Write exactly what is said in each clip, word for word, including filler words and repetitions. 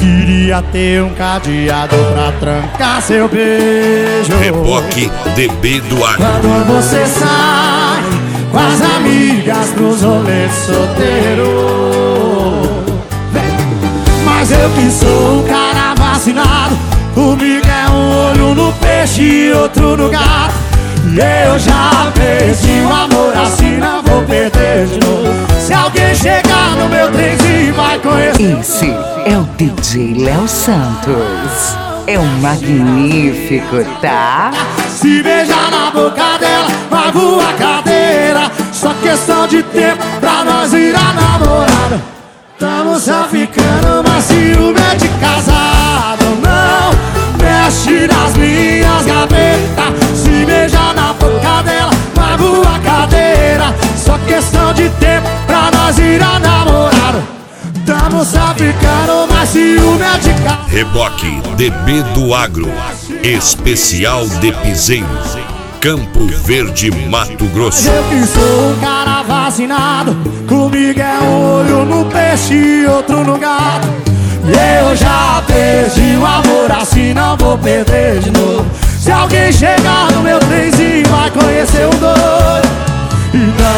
Queria ter um cadeado pra trancar seu beijo. Reboque D B do Agro. Quando você sai com as amigas pros rolês solteiro. Mas eu que sou um cara vacinado, comigo é um olho no peixe e outro no gato. E eu já perdi o amor, assim não vou perder de novo. Se alguém chegar no meu trenzinho vai conhecer. Esse é o D J Léo Santos. É um magnífico, tá? Se beijar na boca dela, vai voar cadeira. Só questão de tempo pra nós virar namorado. Tamo só ficando, mas ciúme é de casado. Não mexe nas minhas gavetas. Se beijar na boca dela, vai voar cadeira. Só questão de tempo pra nós virar namorado. Tamo só ficando, mas ciúme é de casado. Reboque D B do Agro. Especial de Piseiro, Campo Verde, Mato Grosso. Eu que sou um cara vacinado, comigo é um olho no peixe e outro no gato. E eu já perdi o amor, assim não vou perder de novo. Se alguém chegar no meu trenzinho vai conhecer um doido. E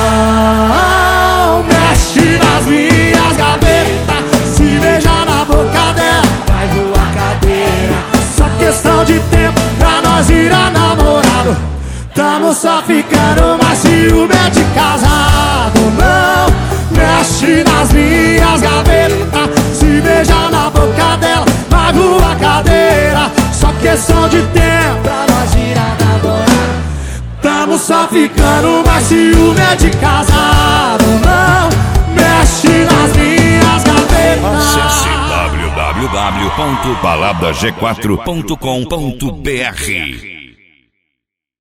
não mexe nas minhas gavetas. Se beijar na boca dela, vai voar cadeira. Só questão de tempo pra nós virar namorado. Tamo só ficando, mas ciúme é de casado. Não mexe nas minhas gavetas. Se beijar na boca dela, vai voar cadeira. Só questão de tempo pra nós virar namorado. Tamo só ficando, mas ciúme é de casado. Não mexe nas minhas gavetas. Acesse w w w ponto balada g quatro ponto com ponto b r.